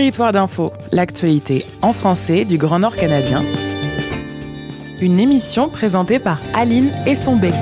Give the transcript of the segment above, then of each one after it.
Territoire d'info, l'actualité en français du Grand Nord canadien. Une émission présentée par Aline Essombé.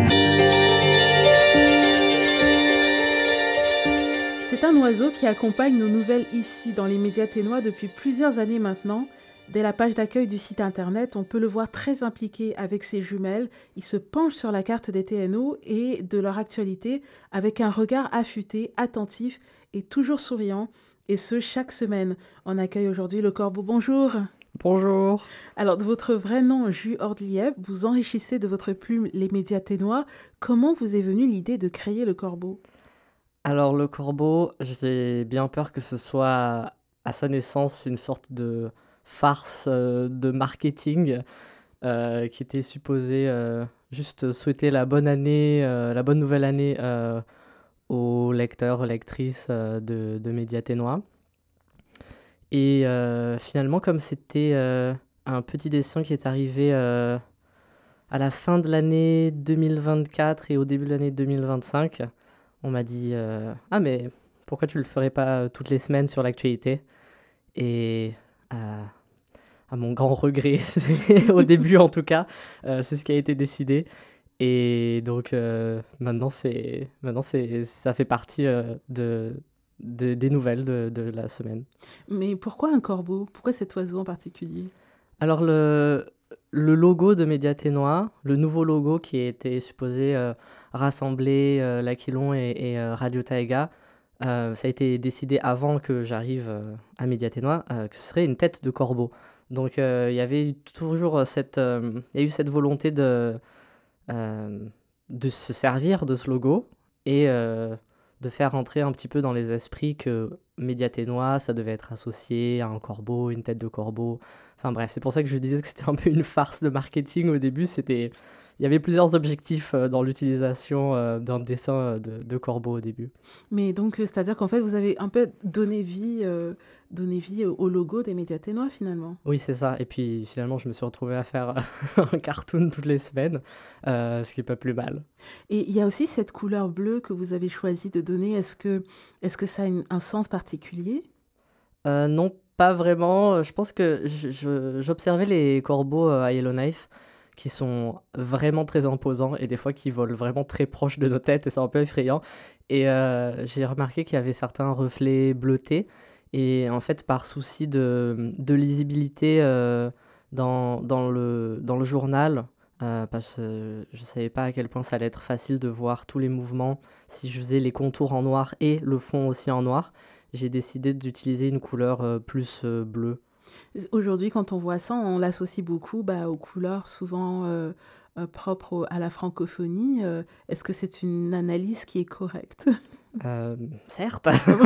C'est un oiseau qui accompagne nos nouvelles ici dans les médias ténois depuis plusieurs années maintenant. Dès la page d'accueil du site internet, on peut le voir très impliqué avec ses jumelles. Il se penche sur la carte des TNO et de leur actualité avec un regard affûté, attentif et toujours souriant. Et ce, chaque semaine. On accueille aujourd'hui le Corbeau. Bonjour. Bonjour. Alors, de votre vrai nom, Jus Ordliev, vous enrichissez de votre plume les médias ténois. Comment vous est venue l'idée de créer le Corbeau ? Alors le corbeau, j'ai bien peur que ce soit à sa naissance une sorte de farce de marketing qui était supposée juste souhaiter la bonne année, la bonne nouvelle année aux lecteurs, lectrices de médias ténois. Et finalement, comme c'était un petit dessin qui est arrivé à la fin de l'année 2024 et au début de l'année 2025, on m'a dit ah mais pourquoi tu le ferais pas toutes les semaines sur l'actualité? Et à mon grand regret, au début en tout cas, c'est ce qui a été décidé. Et donc maintenant ça fait partie des nouvelles de la semaine. Mais pourquoi un corbeau ? Pourquoi cet oiseau en particulier ? Alors le logo de Médias Ténois, le nouveau logo qui était supposé rassembler l'Aquilon et Radio Taïga, ça a été décidé avant que j'arrive à Médias Ténois, que ce serait une tête de corbeau. Donc il y avait toujours il y a eu cette volonté de se servir de ce logo et de faire entrer un petit peu dans les esprits que Médias Ténois, ça devait être associé à un corbeau, une tête de corbeau. Enfin bref, c'est pour ça que je disais que c'était un peu une farce de marketing au début. Il y avait plusieurs objectifs dans l'utilisation d'un dessin de corbeau au début. Mais donc, c'est-à-dire qu'en fait, vous avez un peu donné vie au logo des médias ténois, finalement. Oui, c'est ça. Et puis finalement, je me suis retrouvé à faire un cartoon toutes les semaines, ce qui n'est pas plus mal. Et il y a aussi cette couleur bleue que vous avez choisi de donner. Est-ce que ça a un sens particulier ? Non, pas vraiment. Je pense que j'observais les corbeaux à Yellowknife qui sont vraiment très imposants et des fois qui volent vraiment très proche de nos têtes et c'est un peu effrayant. Et j'ai remarqué qu'il y avait certains reflets bleutés et en fait par souci de lisibilité dans le journal, parce que je ne savais pas à quel point ça allait être facile de voir tous les mouvements si je faisais les contours en noir et le fond aussi en noir. J'ai décidé d'utiliser une couleur plus bleue. Aujourd'hui, quand on voit ça, on l'associe beaucoup aux couleurs souvent propres à la francophonie. Est-ce que c'est une analyse qui est correcte ? Certes,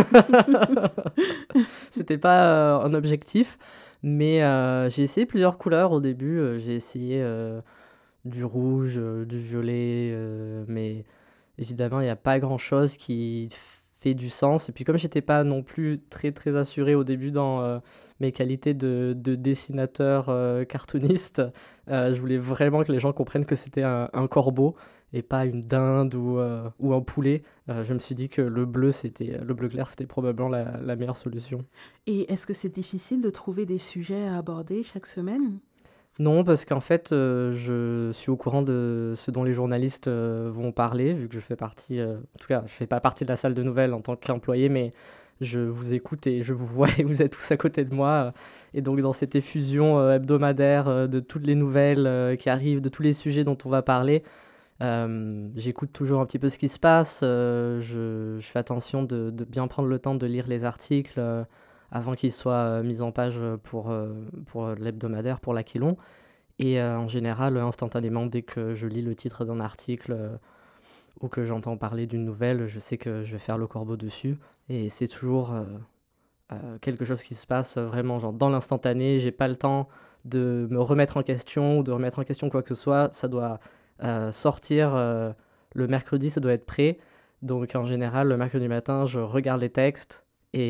c'était pas un objectif, mais j'ai essayé plusieurs couleurs au début. J'ai essayé du rouge, du violet, mais évidemment, il n'y a pas grand-chose qui fait du sens. Et puis comme j'étais pas non plus très très assuré au début dans mes qualités de dessinateur cartooniste, je voulais vraiment que les gens comprennent que c'était un corbeau et pas une dinde ou un poulet. Je me suis dit que le bleu clair, c'était probablement la meilleure solution. Et est-ce que c'est difficile de trouver des sujets à aborder chaque semaine ? Non, parce qu'en fait, je suis au courant de ce dont les journalistes vont parler, vu que je fais partie, en tout cas, je fais pas partie de la salle de nouvelles en tant qu'employé, mais je vous écoute et je vous vois et vous êtes tous à côté de moi. Et donc, dans cette effusion hebdomadaire de toutes les nouvelles qui arrivent, de tous les sujets dont on va parler, j'écoute toujours un petit peu ce qui se passe. Je fais attention de bien prendre le temps de lire les articles avant qu'ils soient mis en page pour l'hebdomadaire, pour l'Aquilon. Et en général, instantanément, dès que je lis le titre d'un article ou que j'entends parler d'une nouvelle, je sais que je vais faire le corbeau dessus. Et c'est toujours quelque chose qui se passe vraiment genre, dans l'instantané. J'ai pas le temps de me remettre en question ou de remettre en question quoi que ce soit. Ça doit sortir le mercredi, ça doit être prêt. Donc en général, le mercredi matin, je regarde les textes et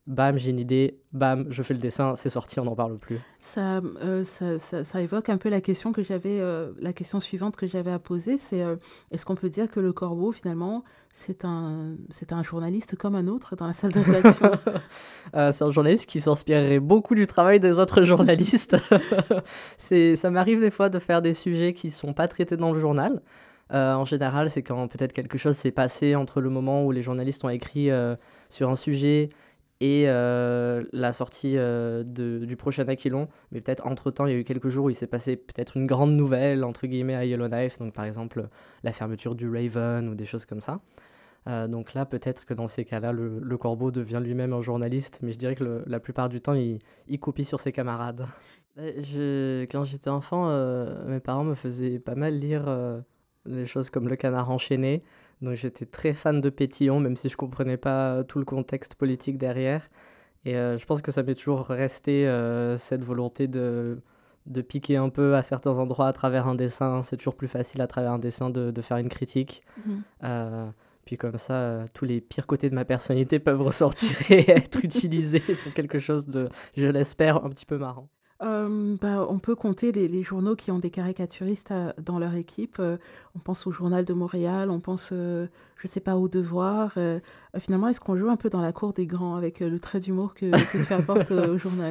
bam, j'ai une idée, bam, je fais le dessin, c'est sorti, on n'en parle plus. Ça évoque un peu la question que j'avais, la question suivante que j'avais à poser, c'est est-ce qu'on peut dire que le corbeau, finalement, c'est un journaliste comme un autre dans la salle de rédaction? C'est un journaliste qui s'inspirerait beaucoup du travail des autres journalistes. Ça m'arrive des fois de faire des sujets qui ne sont pas traités dans le journal. En général, c'est quand peut-être quelque chose s'est passé entre le moment où les journalistes ont écrit sur un sujet et la sortie du prochain Aquilon. Mais peut-être entre-temps, il y a eu quelques jours où il s'est passé peut-être une grande nouvelle, entre guillemets, à Yellowknife. Donc par exemple, la fermeture du Raven ou des choses comme ça. Donc là, peut-être que dans ces cas-là, le corbeau devient lui-même un journaliste. Mais je dirais que la plupart du temps, il copie sur ses camarades. Quand j'étais enfant, mes parents me faisaient pas mal lire des choses comme Le Canard enchaîné. Donc j'étais très fan de Pétillon, même si je comprenais pas tout le contexte politique derrière. Et je pense que ça m'est toujours resté cette volonté de piquer un peu à certains endroits à travers un dessin. C'est toujours plus facile à travers un dessin de faire une critique. Puis comme ça, tous les pires côtés de ma personnalité peuvent ressortir et être utilisés pour quelque chose de, je l'espère, un petit peu marrant. On peut compter les journaux qui ont des caricaturistes dans leur équipe. On pense au Journal de Montréal, on pense, je sais pas, au Devoir. Finalement, est-ce qu'on joue un peu dans la cour des grands avec le trait d'humour que tu apportes au journal?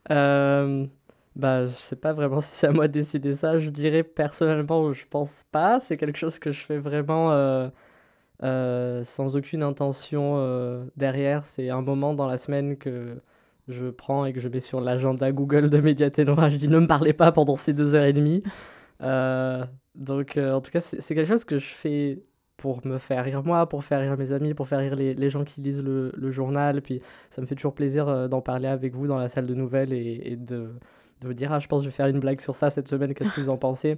Je sais pas vraiment si c'est à moi de décider ça. Je dirais personnellement, je pense pas. C'est quelque chose que je fais vraiment sans aucune intention derrière. C'est un moment dans la semaine que je prends et que je mets sur l'agenda Google de Médiaténois. Je dis ne me parlez pas pendant ces 2h30. Donc en tout cas, c'est quelque chose que je fais pour me faire rire moi, pour faire rire mes amis, pour faire rire les gens qui lisent le journal. Puis ça me fait toujours plaisir d'en parler avec vous dans la salle de nouvelles et de vous dire je pense que je vais faire une blague sur ça cette semaine, qu'est-ce que vous en pensez?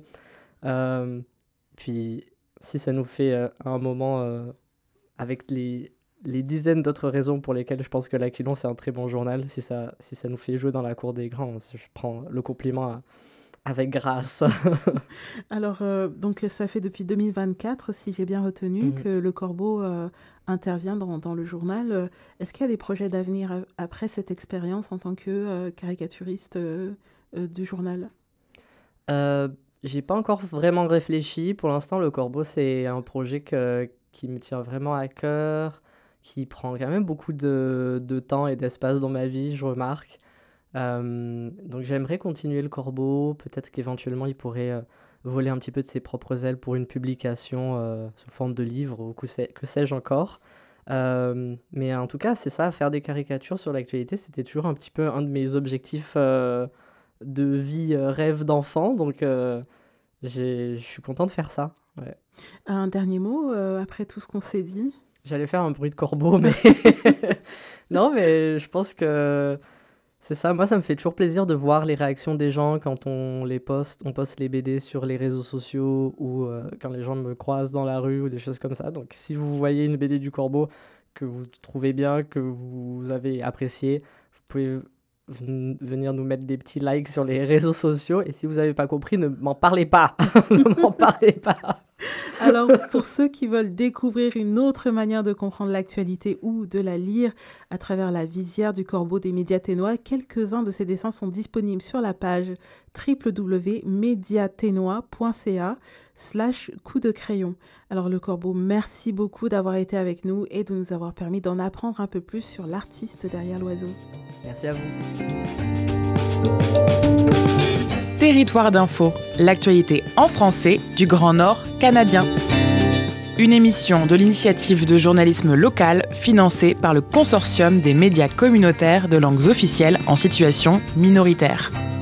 Puis si ça nous fait un moment avec les dizaines d'autres raisons pour lesquelles je pense que l'Aquilon c'est un très bon journal, si ça nous fait jouer dans la cour des grands, je prends le compliment avec grâce. Alors, donc ça fait depuis 2024, si j'ai bien retenu, que le corbeau intervient dans le journal. Est-ce qu'il y a des projets d'avenir après cette expérience en tant que caricaturiste du journal? J'ai pas encore vraiment réfléchi. Pour l'instant, le corbeau, c'est un projet qui me tient vraiment à cœur, qui prend quand même beaucoup de temps et d'espace dans ma vie, je remarque. Donc j'aimerais continuer le corbeau. Peut-être qu'éventuellement, il pourrait voler un petit peu de ses propres ailes pour une publication sous forme de livre ou que sais-je encore. Mais en tout cas, c'est ça, faire des caricatures sur l'actualité, c'était toujours un petit peu un de mes objectifs de vie, rêve d'enfant. Donc je suis content de faire ça. Ouais. Un dernier mot après tout ce qu'on s'est dit? J'allais faire un bruit de corbeau, mais non, mais je pense que c'est ça. Moi, ça me fait toujours plaisir de voir les réactions des gens quand on poste les BD sur les réseaux sociaux ou quand les gens me croisent dans la rue ou des choses comme ça. Donc, si vous voyez une BD du corbeau que vous trouvez bien, que vous avez apprécié, vous pouvez venir nous mettre des petits likes sur les réseaux sociaux. Et si vous n'avez pas compris, ne m'en parlez pas. Ne m'en parlez pas. Alors, pour ceux qui veulent découvrir une autre manière de comprendre l'actualité ou de la lire à travers la visière du corbeau des Médiaténois, quelques-uns de ces dessins sont disponibles sur la page www.mediaténois.ca/coup de crayon. Alors, le corbeau, merci beaucoup d'avoir été avec nous et de nous avoir permis d'en apprendre un peu plus sur l'artiste derrière l'oiseau. Merci à vous. Territoire d'info, l'actualité en français du Grand Nord canadien. Une émission de l'initiative de journalisme local financée par le Consortium des médias communautaires de langues officielles en situation minoritaire.